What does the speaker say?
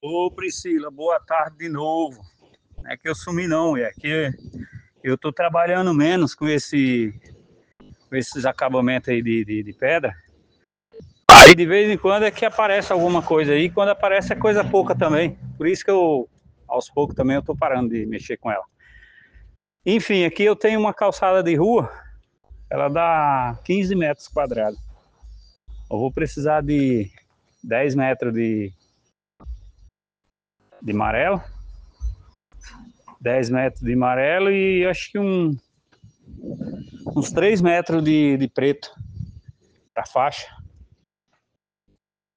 Ô Priscila, boa tarde de novo. Não é que eu sumi não, é que eu tô trabalhando menos com esses acabamentos aí de pedra. Aí de vez em quando é que aparece alguma coisa aí, quando aparece é coisa pouca também. Por isso que aos poucos também eu tô parando de mexer com ela. Enfim, aqui eu tenho uma calçada de rua, ela dá 15 metros quadrados. Eu vou precisar de 10 metros de amarelo, 10 metros de amarelo e acho que uns 3 metros de preto para faixa.